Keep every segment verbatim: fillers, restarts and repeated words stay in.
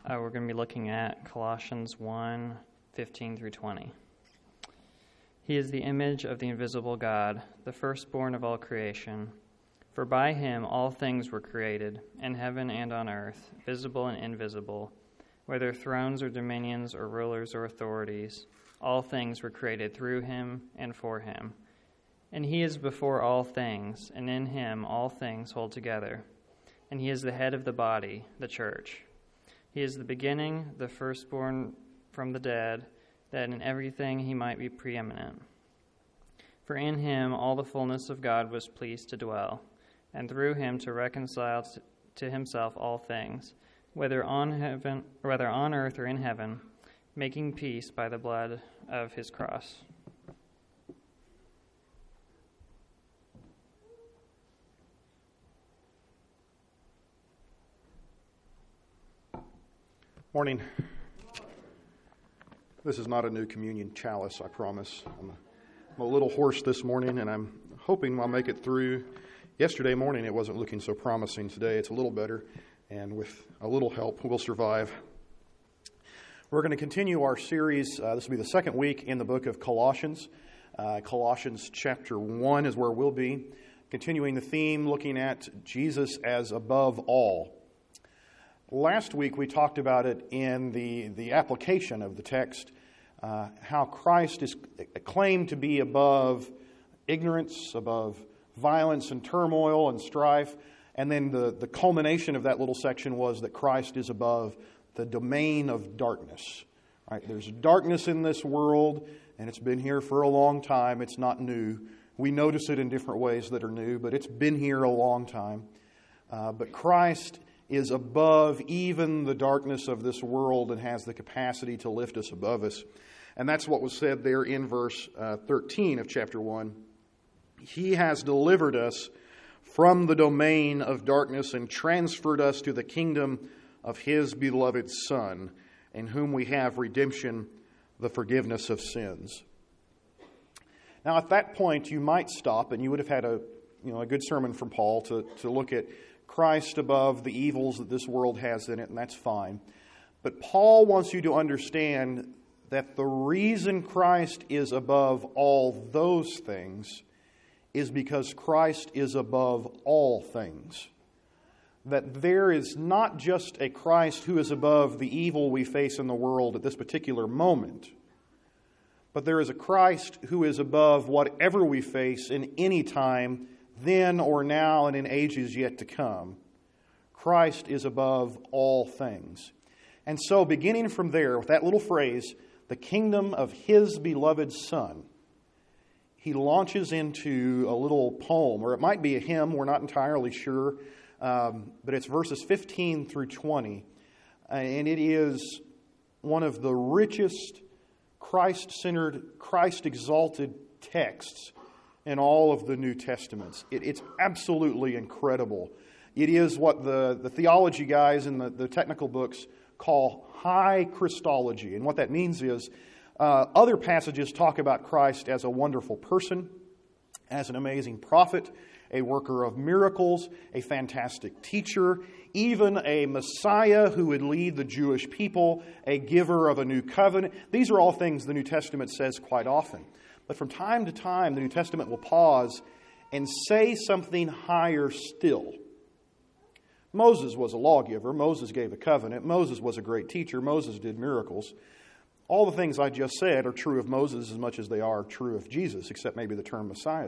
Uh, we're going to be looking at Colossians one, fifteen through twenty. He is the image of the invisible God, the firstborn of all creation. For by him all things were created, in heaven and on earth, visible and invisible, whether thrones or dominions or rulers or authorities. All things were created through him and for him. And he is before all things, and in him all things hold together. And he is the head of the body, the church. He is the beginning, the firstborn from the dead, that in everything he might be preeminent. For in him all the fullness of God was pleased to dwell, and through him to reconcile to himself all things, whether on heaven, or whether on earth or in heaven, making peace by the blood of his cross. Morning. This is not a new communion chalice, I promise. I'm a, I'm a little hoarse this morning, and I'm hoping I'll make it through. Yesterday morning, it wasn't looking so promising. Today, it's a little better, and with a little help, we'll survive. We're going to continue our series. Uh, this will be the second week in the book of Colossians. Uh, Colossians chapter one is where we'll be, continuing the theme, looking at Jesus as above all. Last week we talked about it in the, the application of the text, uh, how Christ is claimed to be above ignorance, above violence and turmoil and strife, and then the, the culmination of that little section was that Christ is above the domain of darkness. Right? There's darkness in this world, and it's been here for a long time. It's not new. We notice it in different ways that are new, but it's been here a long time. Uh, but Christ is above even the darkness of this world and has the capacity to lift us above us. And that's what was said there in verse uh, thirteen of chapter one. He has delivered us from the domain of darkness and transferred us to the kingdom of His beloved Son, in whom we have redemption, the forgiveness of sins. Now at that point you might stop and you would have had a you know a good sermon from Paul to, to look at Christ above the evils that this world has in it, and that's fine. But Paul wants you to understand that the reason Christ is above all those things is because Christ is above all things. That there is not just a Christ who is above the evil we face in the world at this particular moment, but there is a Christ who is above whatever we face in any time, then or now and in ages yet to come. Christ is above all things. And so beginning from there, with that little phrase, the kingdom of His beloved Son, he launches into a little poem, or it might be a hymn, we're not entirely sure, um, but it's verses fifteen through twenty, and it is one of the richest Christ-centered, Christ-exalted texts in all of the New Testaments. It, it's absolutely incredible. It is what the, the theology guys in the, the technical books call high Christology. And what that means is uh, other passages talk about Christ as a wonderful person, as an amazing prophet, a worker of miracles, a fantastic teacher, even a Messiah who would lead the Jewish people, a giver of a new covenant. These are all things the New Testament says quite often. But from time to time, the New Testament will pause and say something higher still. Moses was a lawgiver. Moses gave a covenant. Moses was a great teacher. Moses did miracles. All the things I just said are true of Moses as much as they are true of Jesus, except maybe the term Messiah.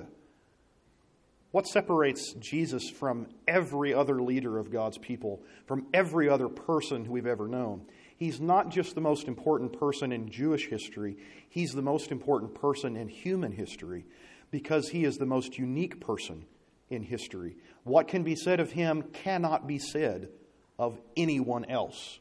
What separates Jesus from every other leader of God's people, from every other person who we've ever known? He's not just the most important person in Jewish history. He's the most important person in human history because he is the most unique person in history. What can be said of him cannot be said of anyone else.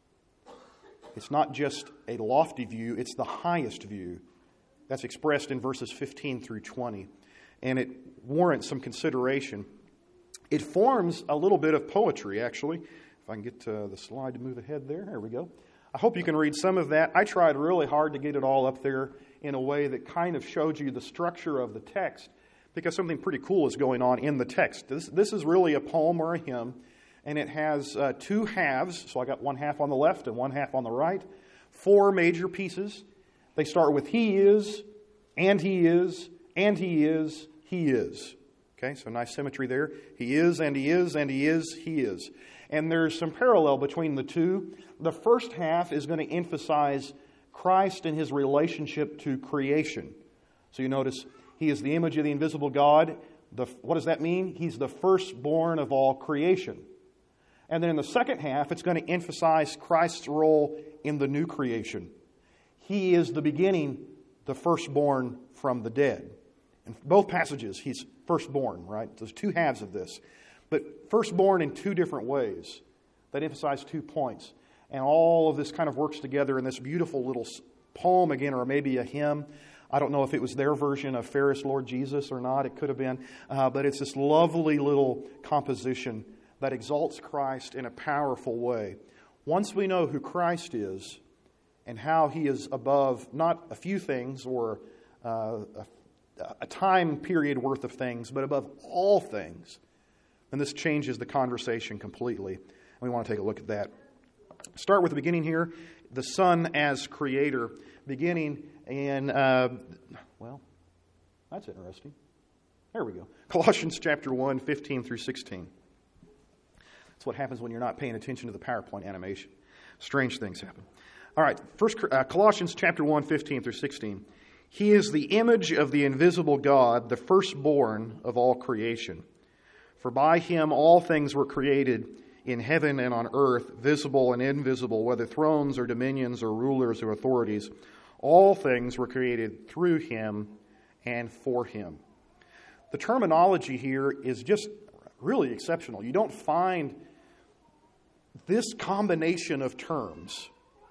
It's not just a lofty view, it's the highest view. That's expressed in verses fifteen through twenty. And it warrants some consideration. It forms a little bit of poetry, actually. If I can get uh, the slide to move ahead there. There we go. I hope you can read some of that. I tried really hard to get it all up there in a way that kind of showed you the structure of the text, because something pretty cool is going on in the text. This, this is really a poem or a hymn, and it has uh, two halves. So I got one half on the left and one half on the right. Four major pieces. They start with He is, and He is, and He is, He is. Okay, so nice symmetry there. He is, and He is, and He is, He is. And there's some parallel between the two. The first half is going to emphasize Christ and His relationship to creation. So you notice He is the image of the invisible God. The, what does that mean? He's the firstborn of all creation. And then in the second half, it's going to emphasize Christ's role in the new creation. He is the beginning, the firstborn from the dead. In both passages, He's firstborn, right? There's two halves of this. But firstborn in two different ways that emphasize two points. And all of this kind of works together in this beautiful little poem again, or maybe a hymn. I don't know if it was their version of Fairest Lord Jesus or not. It could have been. Uh, but it's this lovely little composition that exalts Christ in a powerful way. Once we know who Christ is and how He is above not a few things or uh, a, a time period worth of things, but above all things, then this changes the conversation completely. And we want to take a look at that. Start with the beginning here. The Son as Creator. Beginning in, uh, well, that's interesting. There we go. Colossians chapter one, fifteen through sixteen. That's what happens when you're not paying attention to the PowerPoint animation. Strange things happen. All right, first uh, Colossians chapter one, fifteen through sixteen. He is the image of the invisible God, the firstborn of all creation. For by Him all things were created in heaven and on earth, visible and invisible, whether thrones or dominions or rulers or authorities. All things were created through Him and for Him. The terminology here is just really exceptional. You don't find this combination of terms.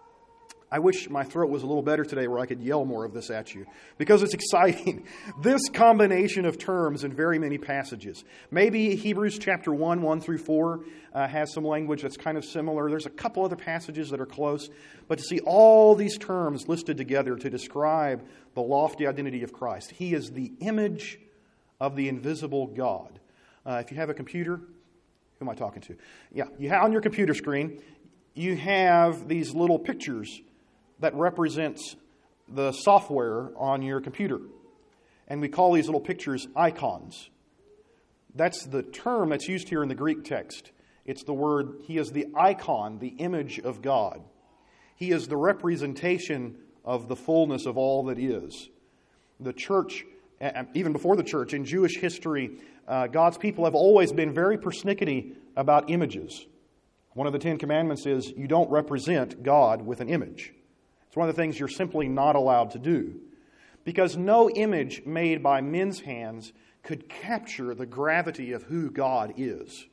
I wish my throat was a little better today where I could yell more of this at you, because it's exciting. This combination of terms in very many passages. Maybe Hebrews chapter one, one through four uh, has some language that's kind of similar. There's a couple other passages that are close. But to see all these terms listed together to describe the lofty identity of Christ. He is the image of the invisible God. Uh, if you have a computer, who am I talking to? Yeah, you have on your computer screen, you have these little pictures that represents the software on your computer. And we call these little pictures icons. That's the term that's used here in the Greek text. It's the word, He is the icon, the image of God. He is the representation of the fullness of all that is. The church, even before the church, in Jewish history, uh, God's people have always been very persnickety about images. One of the Ten Commandments is you don't represent God with an image. It's one of the things you're simply not allowed to do. Because no image made by men's hands could capture the gravity of who God is.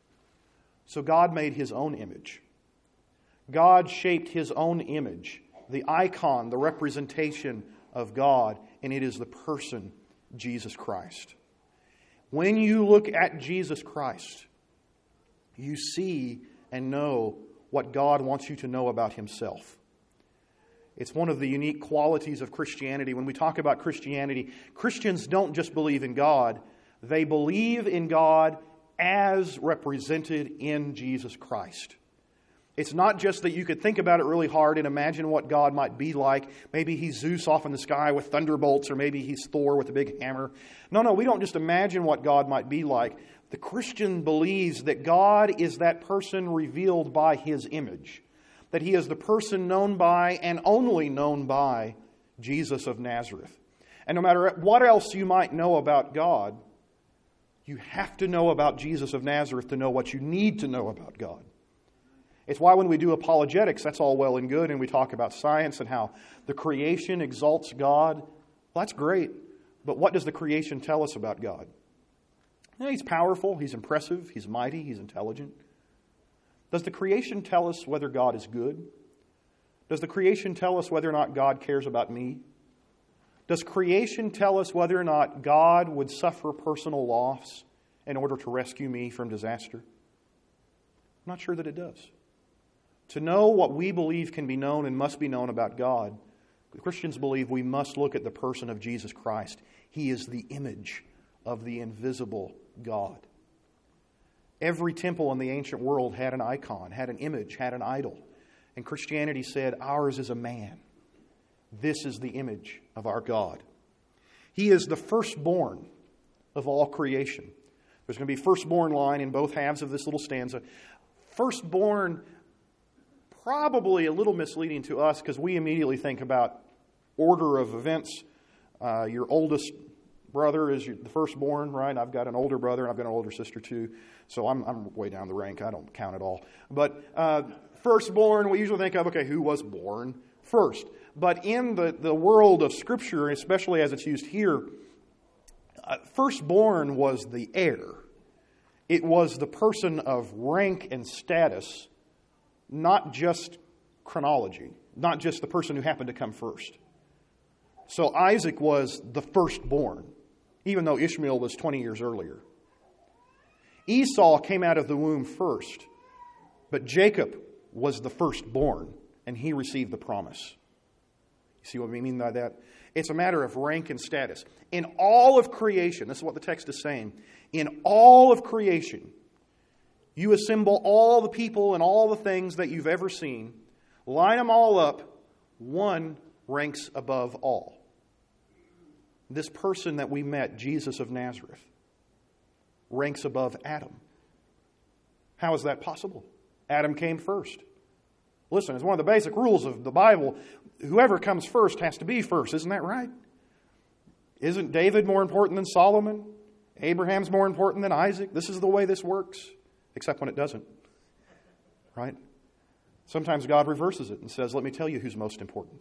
So God made His own image. God shaped His own image, the icon, the representation of God, and it is the person, Jesus Christ. When you look at Jesus Christ, you see and know what God wants you to know about Himself. It's one of the unique qualities of Christianity. When we talk about Christianity, Christians don't just believe in God. They believe in God as represented in Jesus Christ. It's not just that you could think about it really hard and imagine what God might be like. Maybe He's Zeus off in the sky with thunderbolts, or maybe He's Thor with a big hammer. No, no, we don't just imagine what God might be like. The Christian believes that God is that person revealed by His image. That He is the person known by and only known by Jesus of Nazareth. And no matter what else you might know about God, you have to know about Jesus of Nazareth to know what you need to know about God. It's why when we do apologetics, that's all well and good, and we talk about science and how the creation exalts God. Well, that's great, but what does the creation tell us about God? You know, He's powerful, He's impressive, He's mighty, He's intelligent. Does the creation tell us whether God is good? Does the creation tell us whether or not God cares about me? Does creation tell us whether or not God would suffer personal loss in order to rescue me from disaster? I'm not sure that it does. To know what we believe can be known and must be known about God, Christians believe we must look at the person of Jesus Christ. He is the image of the invisible God. Every temple in the ancient world had an icon, had an image, had an idol. And Christianity said, ours is a man. This is the image of our God. He is the firstborn of all creation. There's going to be firstborn line in both halves of this little stanza. Firstborn, probably a little misleading to us because we immediately think about order of events. Uh, your oldest brother is your, the firstborn, right? I've got an older brother and I've got an older sister too. So I'm, I'm way down the rank. I don't count at all. But uh, firstborn, we usually think of, okay, who was born first? But in the, the world of Scripture, especially as it's used here, uh, firstborn was the heir. It was the person of rank and status, not just chronology, not just the person who happened to come first. So Isaac was the firstborn, even though Ishmael was twenty years earlier. Esau came out of the womb first, but Jacob was the firstborn, and he received the promise. You see what we mean by that? It's a matter of rank and status. In all of creation, this is what the text is saying, in all of creation, you assemble all the people and all the things that you've ever seen, line them all up, one ranks above all. This person that we met, Jesus of Nazareth, ranks above Adam. How is that possible? Adam came first. Listen, it's one of the basic rules of the Bible. Whoever comes first has to be first. Isn't that right? Isn't David more important than Solomon? Abraham's more important than Isaac? This is the way this works, except when it doesn't. Right? Sometimes God reverses it and says, let me tell you who's most important.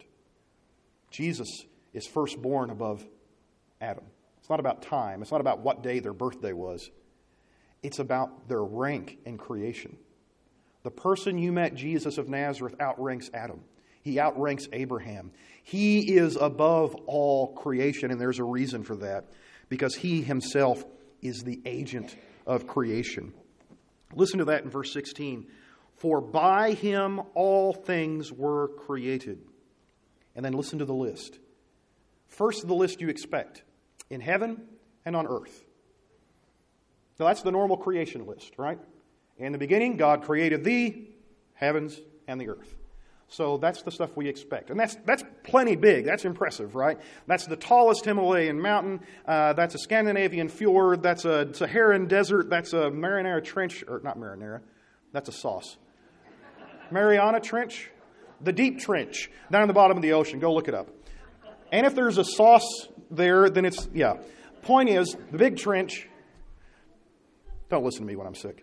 Jesus is firstborn above Adam. It's not about time. It's not about what day their birthday was. It's about their rank in creation. The person you met, Jesus of Nazareth, outranks Adam. He outranks Abraham. He is above all creation, and there's a reason for that, because he himself is the agent of creation. Listen to that in verse sixteen. For by him all things were created. And then listen to the list. First, the list you expect in heaven and on earth. Now, that's the normal creation list, right? In the beginning, God created the heavens and the earth. So that's the stuff we expect. And that's that's plenty big. That's impressive, right? That's the tallest Himalayan mountain. Uh, that's a Scandinavian fjord. That's a Saharan desert. That's a Marinara Trench. Or not Marinara. That's a sauce. Mariana Trench. The deep trench down in the bottom of the ocean. Go look it up. And if there's a sauce there, then it's, yeah. Point is, the big trench. Don't listen to me when I'm sick.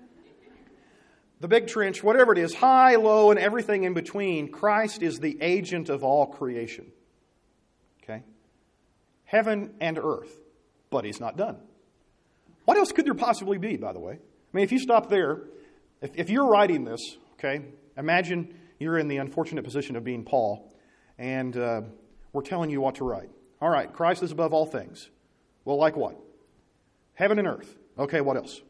The big trench, whatever it is, high, low, and everything in between, Christ is the agent of all creation. Okay? Heaven and earth. But he's not done. What else could there possibly be, by the way? I mean, if you stop there, if, if you're writing this, okay, imagine you're in the unfortunate position of being Paul, and uh, we're telling you what to write. All right, Christ is above all things. Well, like what? Heaven and earth. Okay, what else?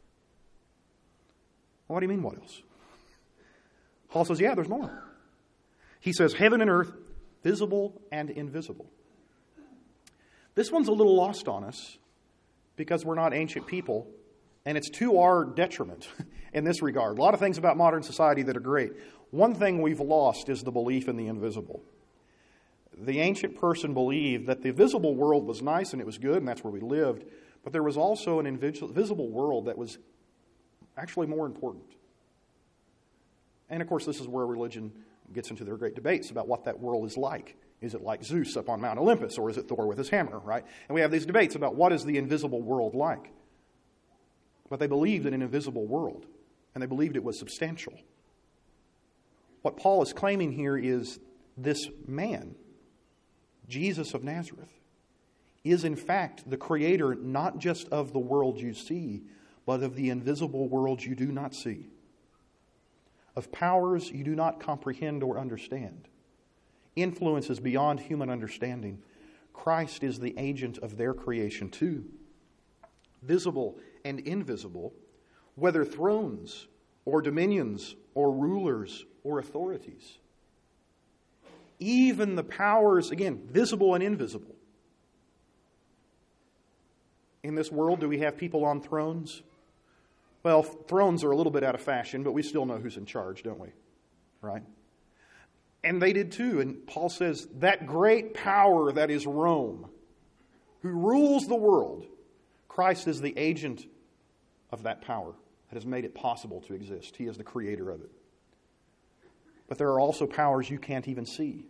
Well, what do you mean, what else? Paul says, yeah, there's more. He says, heaven and earth, visible and invisible. This one's a little lost on us because we're not ancient people, and it's to our detriment in this regard. A lot of things about modern society that are great. One thing we've lost is the belief in the invisible. The ancient person believed that the visible world was nice and it was good, and that's where we lived, but there was also an invisible world that was actually more important. And of course, this is where religion gets into their great debates about what that world is like. Is it like Zeus up on Mount Olympus, or is it Thor with his hammer, right? And we have these debates about what is the invisible world like. But they believed in an invisible world, and they believed it was substantial. What Paul is claiming here is this man, Jesus of Nazareth, is in fact the creator not just of the world you see, but of the invisible world you do not see, of powers you do not comprehend or understand, influences beyond human understanding. Christ is the agent of their creation too, visible and invisible, whether thrones or dominions or rulers or authorities. Even the powers, again, visible and invisible. In this world, do we have people on thrones? Well, thrones are a little bit out of fashion, but we still know who's in charge, don't we? Right? And they did too. And Paul says, that great power that is Rome, who rules the world, Christ is the agent of that power that has made it possible to exist. He is the creator of it. But there are also powers you can't even see.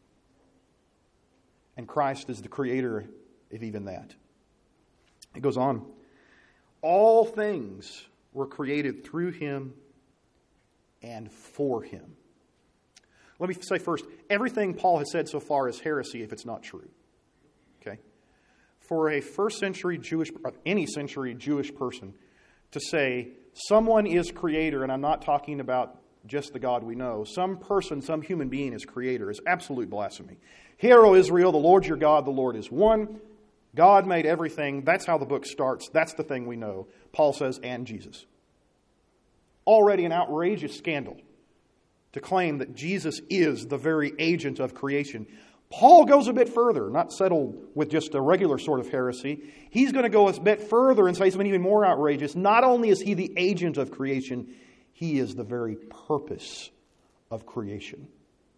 And Christ is the creator of even that. It goes on. All things were created through him and for him. Let me say first, everything Paul has said so far is heresy if it's not true. Okay? For a first century Jewish, any century Jewish person to say someone is creator, and I'm not talking about just the God we know, some person, some human being is creator, is absolute blasphemy. Hear, O Israel, the Lord your God, the Lord is one. God made everything. That's how the book starts. That's the thing we know. Paul says, and Jesus. Already an outrageous scandal to claim that Jesus is the very agent of creation. Paul goes a bit further, not settled with just a regular sort of heresy. He's going to go a bit further and say something even more outrageous. Not only is he the agent of creation, he is the very purpose of creation.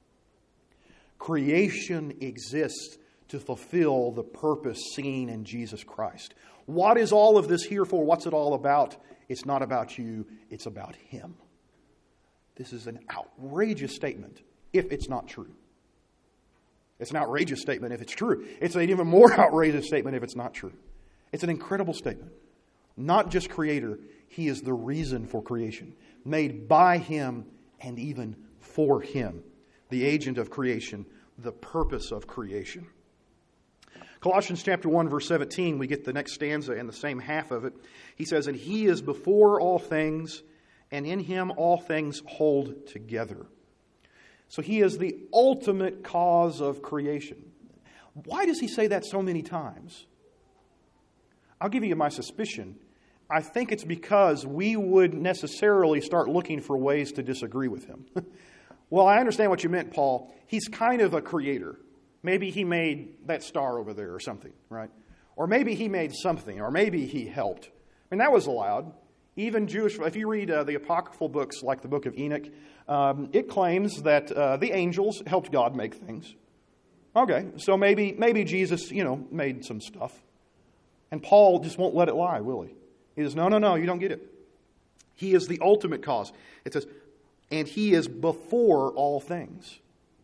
Creation exists to fulfill the purpose seen in Jesus Christ. What is all of this here for? What's it all about? It's not about you, it's about him. This is an outrageous statement if it's not true. It's an outrageous statement if it's true. It's an even more outrageous statement if it's not true. It's an incredible statement. Not just creator, he is the reason for creation. Made by him and even for him. The agent of creation, the purpose of creation. Colossians chapter one, verse seventeen, we get the next stanza and the same half of it. He says, and he is before all things, and in him all things hold together. So he is the ultimate cause of creation. Why does he say that so many times? I'll give you my suspicion. I think it's because we would necessarily start looking for ways to disagree with him. Well, I understand what you meant, Paul. He's kind of a creator. Maybe he made that star over there or something, right? Or maybe he made something, or maybe he helped. I mean, that was allowed. Even Jewish, if you read uh, the apocryphal books like the book of Enoch, um, it claims that uh, the angels helped God make things. Okay, so maybe maybe Jesus, you know, made some stuff. And Paul just won't let it lie, will he? He says, no, no, no, you don't get it. He is the ultimate cause. It says, and he is before all things.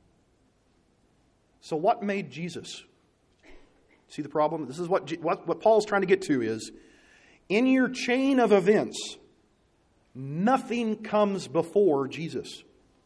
So what made Jesus? See the problem? This is what, what, what Paul's trying to get to is, in your chain of events, nothing comes before Jesus.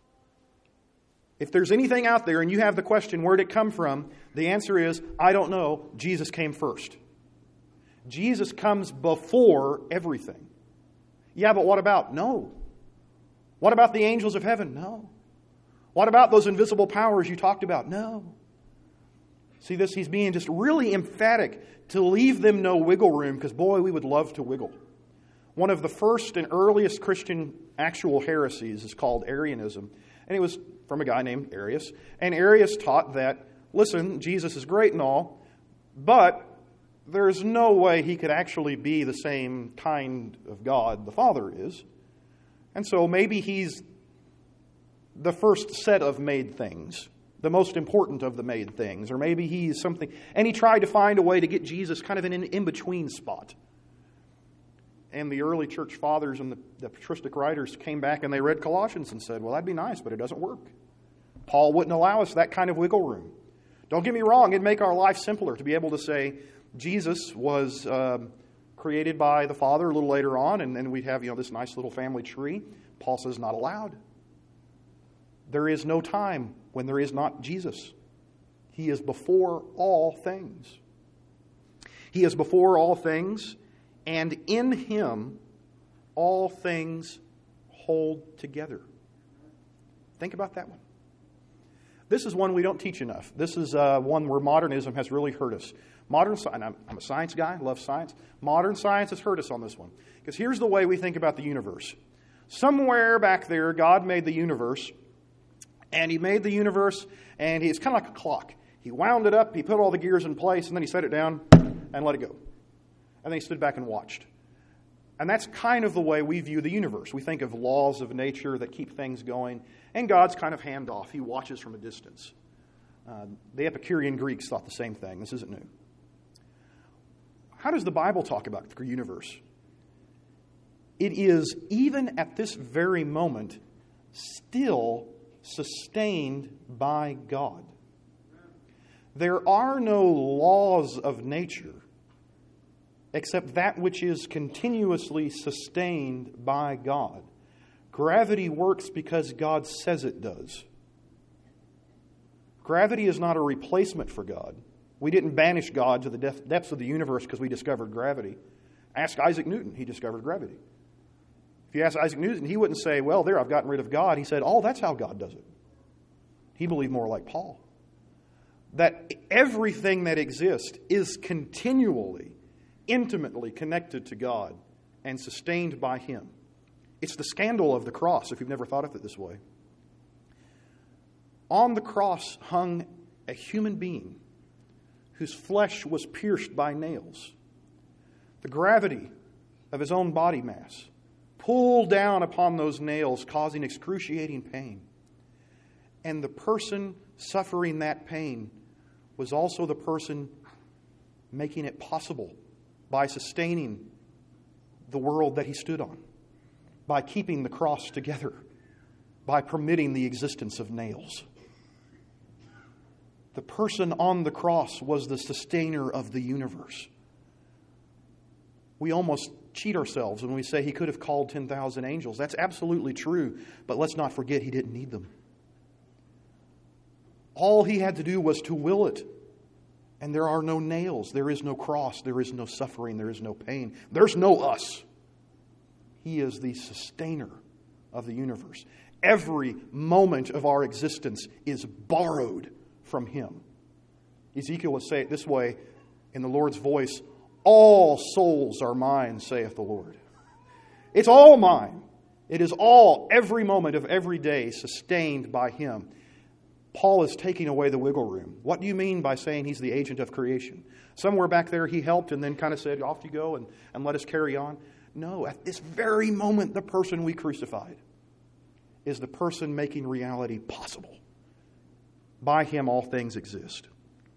If there's anything out there and you have the question, where did it come from? The answer is, I don't know. Jesus came first. Jesus comes before everything. Yeah, but what about? No. What about the angels of heaven? No. What about those invisible powers you talked about? No. See this? He's being just really emphatic to leave them no wiggle room, because boy, we would love to wiggle. One of the first and earliest Christian actual heresies is called Arianism. And it was from a guy named Arius. And Arius taught that, listen, Jesus is great and all, but there's no way he could actually be the same kind of God the Father is. And so maybe he's the first set of made things, the most important of the made things, or maybe he's something. And he tried to find a way to get Jesus kind of in an in-between spot. And the early church fathers and the, the patristic writers came back and they read Colossians and said, well, that'd be nice, but it doesn't work. Paul wouldn't allow us that kind of wiggle room. Don't get me wrong, it'd make our life simpler to be able to say Jesus was uh, created by the Father a little later on, and then we'd have, you know, this nice little family tree. Paul says not allowed. There is no time when there is not Jesus. He is before all things. He is before all things, and in him all things hold together. Think about that one. This is one we don't teach enough. This is uh, one where modernism has really hurt us. Modern science, I'm, I'm a science guy, love science. Modern science has hurt us on this one. Because here's the way we think about the universe. Somewhere back there, God made the universe, and he made the universe, and he's kind of like a clock. He wound it up, he put all the gears in place, and then he set it down and let it go. And then he stood back and watched. And that's kind of the way we view the universe. We think of laws of nature that keep things going, and God's kind of handoff. He watches from a distance. Uh, the Epicurean Greeks thought the same thing. This isn't new. How does the Bible talk about the universe? It is, even at this very moment, still sustained by God. There are no laws of nature except that which is continuously sustained by God. Gravity works because God says it does. Gravity is not a replacement for God. We didn't banish God to the depths of the universe because we discovered gravity. Ask Isaac Newton. He discovered gravity. If you ask Isaac Newton, he wouldn't say, well, there, I've gotten rid of God. He said, oh, that's how God does it. He believed more like Paul. That everything that exists is continually, intimately connected to God and sustained by Him. It's the scandal of the cross, if you've never thought of it this way. On the cross hung a human being whose flesh was pierced by nails. The gravity of his own body mass pulled down upon those nails, causing excruciating pain. And the person suffering that pain was also the person making it possible by sustaining the world that he stood on, by keeping the cross together, by permitting the existence of nails. The person on the cross was the sustainer of the universe. We almost cheat ourselves when we say He could have called ten thousand angels. That's absolutely true, but let's not forget He didn't need them. All He had to do was to will it. And there are no nails, there is no cross, there is no suffering, there is no pain. There's no us. He is the sustainer of the universe. Every moment of our existence is borrowed from Him. Ezekiel will say it this way in the Lord's voice, all souls are mine, saith the Lord. It's all mine. It is all, every moment of every day, sustained by Him. Paul is taking away the wiggle room. What do you mean by saying He's the agent of creation? Somewhere back there He helped and then kind of said, off you go and, and let us carry on. No, at this very moment, the person we crucified is the person making reality possible. By Him all things exist.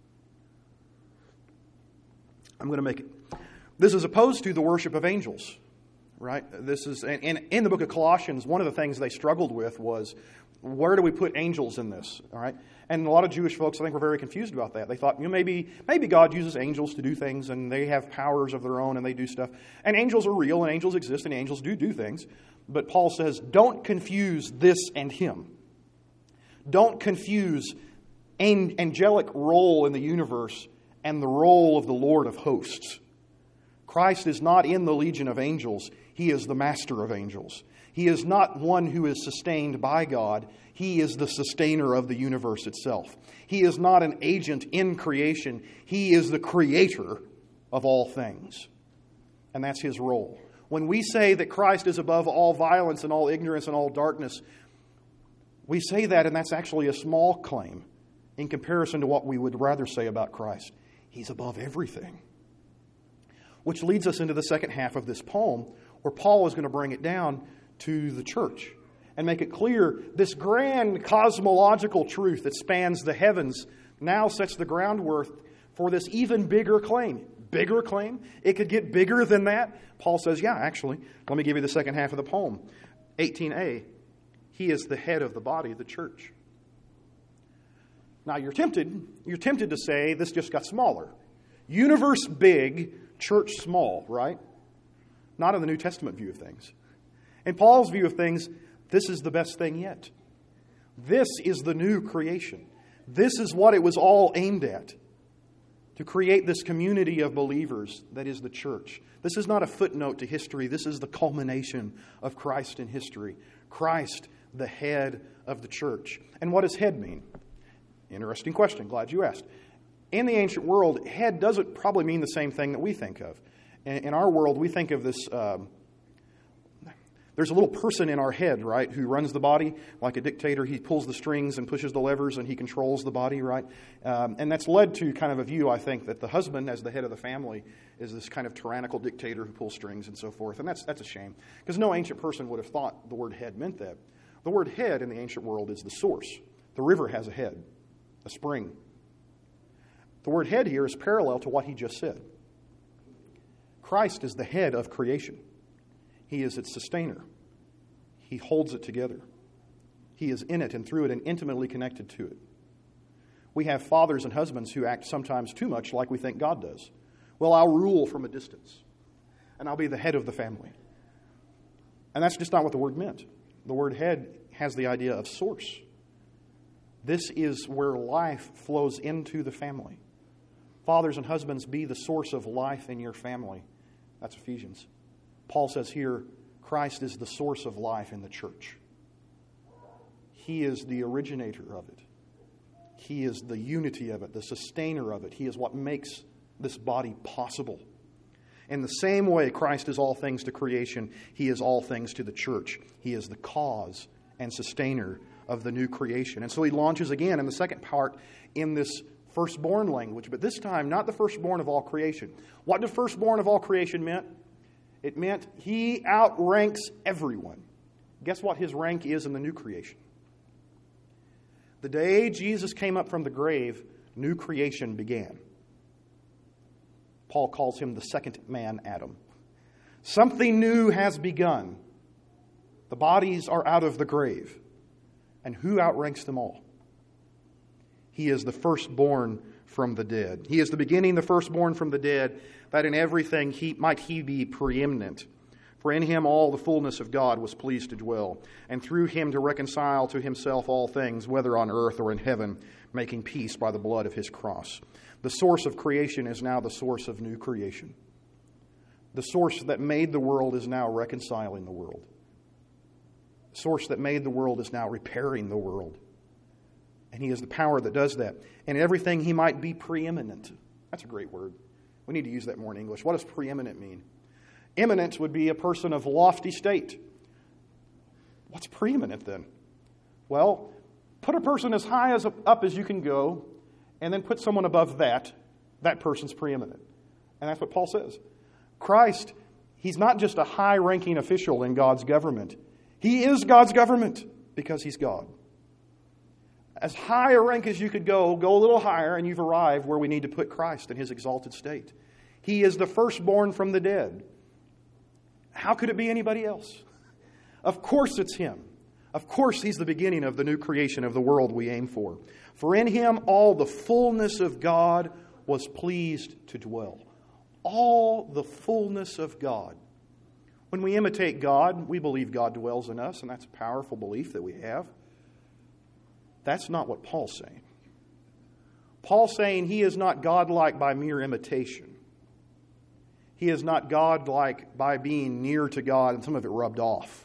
I'm going to make it. This is opposed to the worship of angels, right? This is, and in, in the book of Colossians, one of the things they struggled with was, where do we put angels in this? All right, and a lot of Jewish folks, I think, were very confused about that. They thought, you know, maybe maybe God uses angels to do things, and they have powers of their own, and they do stuff. And angels are real, and angels exist, and angels do do things. But Paul says, don't confuse this and Him. Don't confuse an angelic role in the universe and the role of the Lord of hosts. Christ is not in the legion of angels. He is the master of angels. He is not one who is sustained by God. He is the sustainer of the universe itself. He is not an agent in creation. He is the creator of all things. And that's His role. When we say that Christ is above all violence and all ignorance and all darkness, we say that, and that's actually a small claim in comparison to what we would rather say about Christ. He's above everything. Which leads us into the second half of this poem, where Paul is going to bring it down to the church and make it clear this grand cosmological truth that spans the heavens now sets the groundwork for this even bigger claim. Bigger claim? It could get bigger than that? Paul says, yeah, actually. Let me give you the second half of the poem. eighteen a. He is the head of the body, the church. Now you're tempted, you're tempted to say this just got smaller. Universe big, church small, right? Not in the New Testament view of things. In Paul's view of things, this is the best thing yet. This is the new creation. This is what it was all aimed at. To create this community of believers that is the church. This is not a footnote to history. This is the culmination of Christ in history. Christ, the head of the church. And what does head mean? Interesting question. Glad you asked. In the ancient world, head doesn't probably mean the same thing that we think of. In, in our world, we think of this... Um, There's a little person in our head, right, who runs the body like a dictator. He pulls the strings and pushes the levers and he controls the body, right? Um, and that's led to kind of a view, I think, that the husband, as the head of the family, is this kind of tyrannical dictator who pulls strings and so forth. And that's that's a shame, because no ancient person would have thought the word head meant that. The word head in the ancient world is the source. The river has a head, a spring. The word head here is parallel to what he just said. Christ is the head of creation. He is its sustainer. He holds it together. He is in it and through it and intimately connected to it. We have fathers and husbands who act sometimes too much like we think God does. Well, I'll rule from a distance, and I'll be the head of the family. And that's just not what the word meant. The word head has the idea of source. This is where life flows into the family. Fathers and husbands, be the source of life in your family. That's Ephesians. Paul says here, Christ is the source of life in the church. He is the originator of it. He is the unity of it, the sustainer of it. He is what makes this body possible. In the same way Christ is all things to creation, He is all things to the church. He is the cause and sustainer of the new creation. And so He launches again in the second part in this firstborn language, but this time not the firstborn of all creation. What did firstborn of all creation mean? It meant He outranks everyone. Guess what His rank is in the new creation? The day Jesus came up from the grave, new creation began. Paul calls Him the second man, Adam. Something new has begun. The bodies are out of the grave. And who outranks them all? He is the firstborn from the dead. He is the beginning, the firstborn from the dead, that in everything he might he be preeminent. For in Him all the fullness of God was pleased to dwell, and through Him to reconcile to Himself all things, whether on earth or in heaven, making peace by the blood of His cross. The source of creation is now the source of new creation. The source that made the world is now reconciling the world. The source that made the world is now repairing the world. And He is the power that does that. And in everything He might be preeminent. That's a great word. We need to use that more in English. What does preeminent mean? Eminent would be a person of lofty state. What's preeminent then? Well, put a person as high as up as you can go, and then put someone above that. That person's preeminent. And that's what Paul says. Christ, He's not just a high-ranking official in God's government. He is God's government because He's God. As high a rank as you could go, go a little higher, and you've arrived where we need to put Christ in His exalted state. He is the firstborn from the dead. How could it be anybody else? Of course it's Him. Of course He's the beginning of the new creation of the world we aim for. For in Him all the fullness of God was pleased to dwell. All the fullness of God. When we imitate God, we believe God dwells in us, and that's a powerful belief that we have. That's not what Paul's saying. Paul's saying He is not godlike by mere imitation. He is not godlike by being near to God and some of it rubbed off.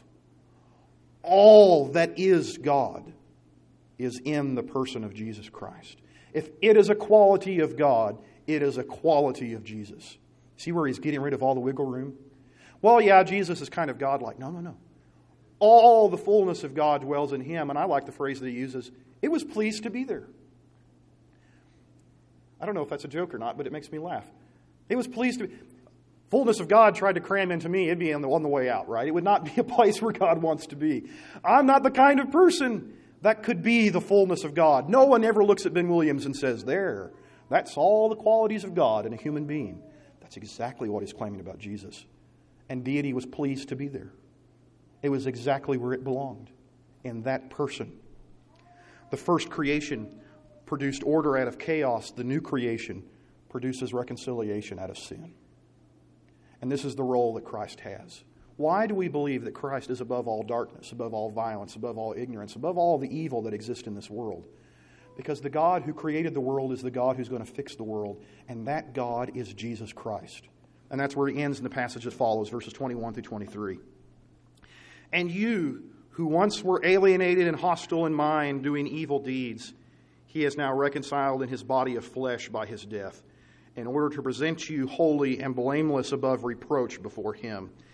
All that is God is in the person of Jesus Christ. If it is a quality of God, it is a quality of Jesus. See where He's getting rid of all the wiggle room? Well, yeah, Jesus is kind of godlike. No, no, no. All the fullness of God dwells in Him, and I like the phrase that He uses, it was pleased to be there. I don't know if that's a joke or not, but it makes me laugh. It was pleased to be... Fullness of God tried to cram into me, it'd be on the, on the way out, right? It would not be a place where God wants to be. I'm not the kind of person that could be the fullness of God. No one ever looks at Ben Williams and says, there, that's all the qualities of God in a human being. That's exactly what He's claiming about Jesus. And deity was pleased to be there. It was exactly where it belonged, in that person. The first creation produced order out of chaos. The new creation produces reconciliation out of sin. And this is the role that Christ has. Why do we believe that Christ is above all darkness, above all violence, above all ignorance, above all the evil that exists in this world? Because the God who created the world is the God who's going to fix the world, and that God is Jesus Christ. And that's where He ends in the passage that follows, verses twenty-one through twenty-three. And you, who once were alienated and hostile in mind, doing evil deeds, He has now reconciled in His body of flesh by His death, in order to present you holy and blameless above reproach before Him,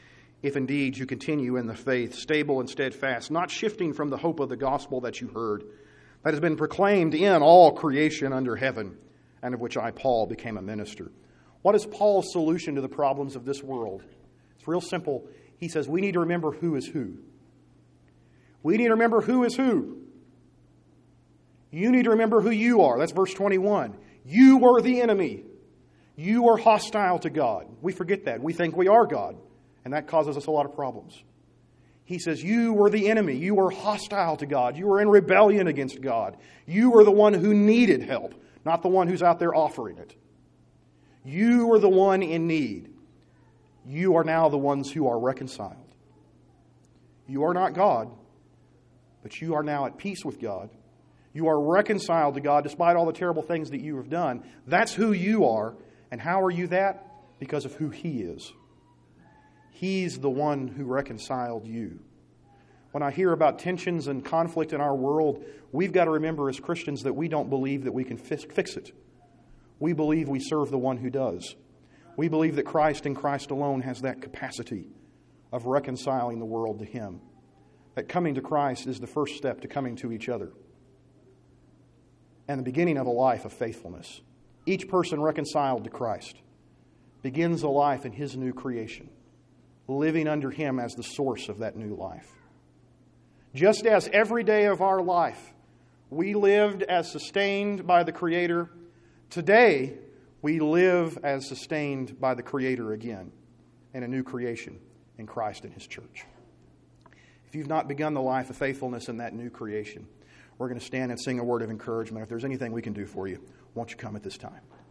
if indeed you continue in the faith, stable and steadfast, not shifting from the hope of the gospel that you heard, that has been proclaimed in all creation under heaven, and of which I, Paul, became a minister. What is Paul's solution to the problems of this world? It's real simple. He says we need to remember who is who. We need to remember who is who. You need to remember who you are. That's verse twenty-one. You were the enemy. You are hostile to God. We forget that. We think we are God, and that causes us a lot of problems. He says, you were the enemy. You were hostile to God. You were in rebellion against God. You were the one who needed help, not the one who's out there offering it. You were the one in need. You are now the ones who are reconciled. You are not God, but you are now at peace with God. You are reconciled to God despite all the terrible things that you have done. That's who you are. And how are you that? Because of who He is. He's the one who reconciled you. When I hear about tensions and conflict in our world, we've got to remember as Christians that we don't believe that we can fix it. We believe we serve the one who does. We believe that Christ and Christ alone has that capacity of reconciling the world to Him. That coming to Christ is the first step to coming to each other. And the beginning of a life of faithfulness. Each person reconciled to Christ begins a life in His new creation, living under Him as the source of that new life. Just as every day of our life we lived as sustained by the Creator, today we live as sustained by the Creator again in a new creation in Christ and His church. If you've not begun the life of faithfulness in that new creation, we're going to stand and sing a word of encouragement. If there's anything we can do for you, won't you come at this time?